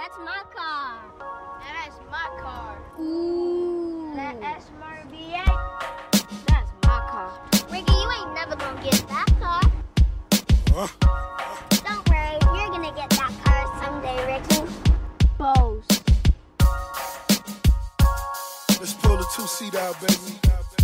That's my car. That's my car. Ooh. That SMRBA. That's my car. Ricky, you ain't never gonna get that car. Don't worry, you're gonna get that car someday, Ricky. Bose. Let's pull the two-seat out, baby.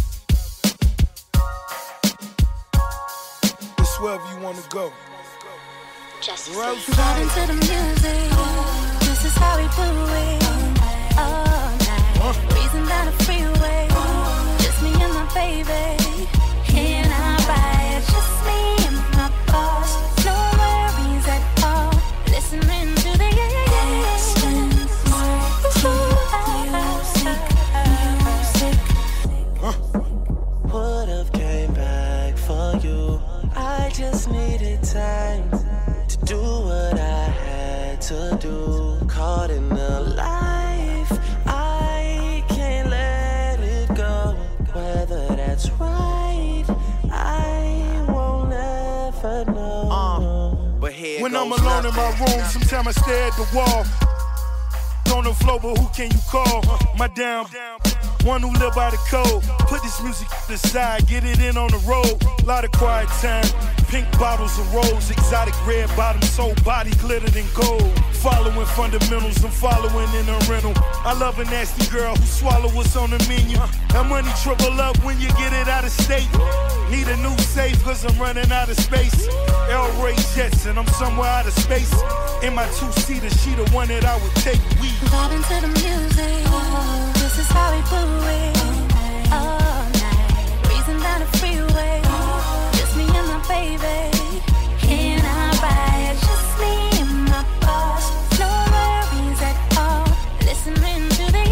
It's wherever you wanna go. Just Vibing to the music. This is how we do it. All night. Breezing down the freeway. Just me and my baby. In our ride. Just me and my boss. No worries at all. Listening to the Would've came back for you. I just needed time to do what I had to do. Caught in the life, I can't let it go. Whether that's right, I won't ever know. But here When goes I'm alone in my room, sometimes I stare at the wall. On the floor, but who can you call? My damn one who live by the code. Put this music to the side, get it in on the road. Lot of quiet time, pink bottles of rose, exotic red bottoms, soul body glittered in gold. Following fundamentals, I'm following in a rental. I love a nasty girl who swallow what's on the menu. That money triple up when you get it out of state. Need a new safe cause I'm running out of space. El Ray Jets and I'm somewhere out of space. In my two-seater, she the one that I would take. Vibing to the music. This is how we do it. All night. Breezing down the freeway. Just me and my baby. In our ride. Just me and my boss. No worries at all. Listening to the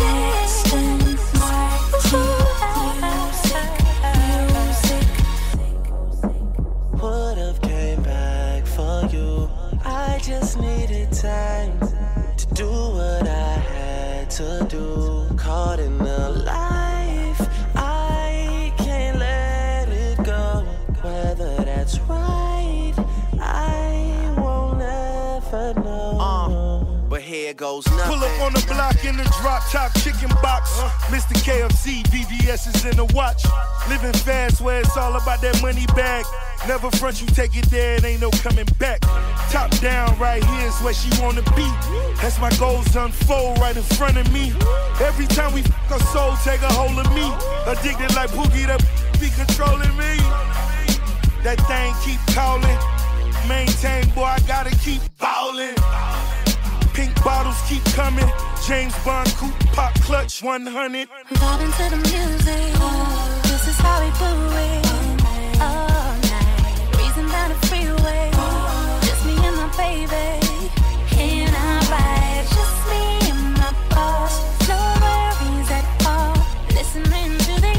Would've came back for you. I just needed time to do what I had to do. Caught in the life, I can't let it go. Whether that's right, I won't ever know. But here goes nothing. Pull up on the block in the drop top chicken box. Mr. KFC, VVS is in the watch. Living fast where it's all about that money bag. Never front, you take it there, it ain't no coming back. Top down, right here is where she wanna be. As my goals unfold right in front of me. Every time we fuck, her soul take a hold of me. Addicted like Boogie, that be controlling me. That thing keep calling. Maintain, boy, I gotta keep ballin'. Pink bottles keep coming. James Bond coupe pop clutch 100. Vibing to the music. This is how we do it. All night. Breezing down the freeway. Just me and my baby. In our ride. Just me and my boss. No worries at all. Listening to the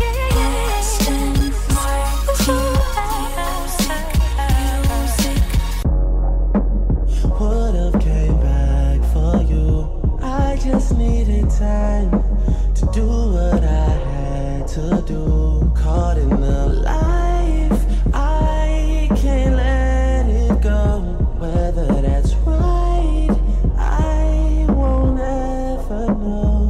Would've came back for you. I just needed time to do what I had to do. Caught in the life, I can't let it go. Whether that's right, I won't ever know.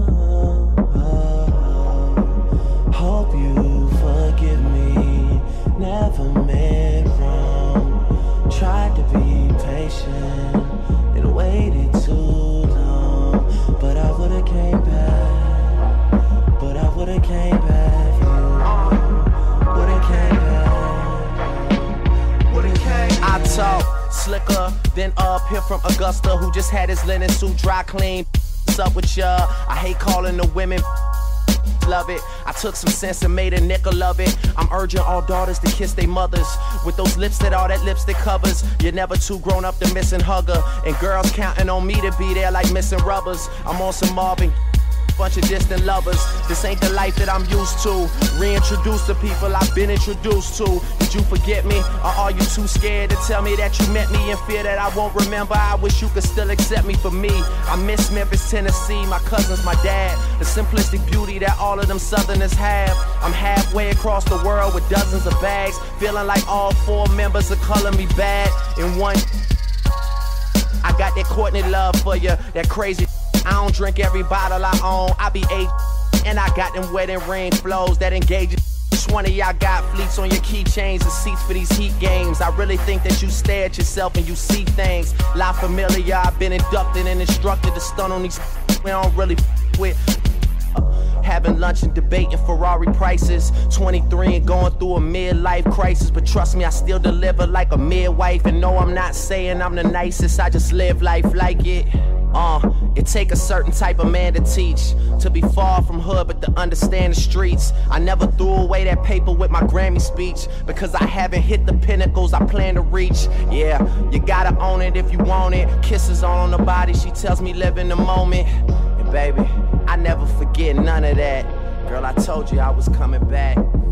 Hope you forgive me. Never meant wrong. Tried to be patient and waited too long. But I would've came back. But I would've came back. Would've came back. Would've came back. I talk slicker than up here from Augusta, who just had his linen suit dry clean. What's up with ya? I hate calling the women. Love it. I took some sense and made a nickel of it. I'm urging all daughters to kiss their mothers with those lips that all that lipstick covers. You're never too grown up to miss and hugger. And girls counting on me to be there like missing rubbers. I'm on some Marvin. Bunch of distant lovers. This ain't the life that I'm used to. Reintroduce to people I've been introduced to. Did you forget me? Or are you too scared to tell me that you met me in fear that I won't remember? I wish you could still accept me for me. I miss Memphis, Tennessee, my cousins, my dad. The simplistic beauty that all of them Southerners have. I'm halfway across the world with dozens of bags. Feeling like all four members are calling me bad in one. I got that Courtney love for you, that crazy. I don't drink every bottle I own. I be eight, and I got them wedding ring flows that engage. Which one of y'all got fleets on your keychains and seats for these heat games? I really think that you stare at yourself and you see things. La Familia, I've been inducted and instructed to stun on these we don't really with. Having lunch and debating Ferrari prices. 23 and going through a midlife crisis. But trust me, I still deliver like a midwife. And no, I'm not saying I'm the nicest, I just live life like it. It take a certain type of man to teach. To be far from hood, but to understand the streets. I never threw away that paper with my Grammy speech, because I haven't hit the pinnacles I plan to reach. Yeah, you gotta own it if you want it. Kisses on the body, she tells me live in the moment. And baby, I never forget none of that. Girl, I told you I was coming back.